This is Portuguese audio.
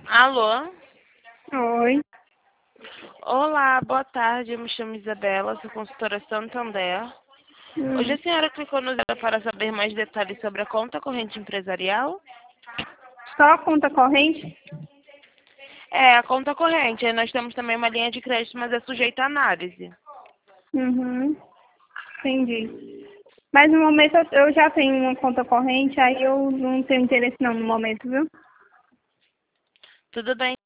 Alô? Oi. Olá, boa tarde. Eu me chamo Isabela, sou consultora Santander. Hoje a senhora clicou no zero para saber mais detalhes sobre a conta corrente empresarial? Só a conta corrente? É, a conta corrente. Aí nós temos também uma linha de crédito, mas é sujeita a análise. Entendi. Mas no momento eu já tenho uma conta corrente, aí eu não tenho interesse não no momento, viu? Tudo bem.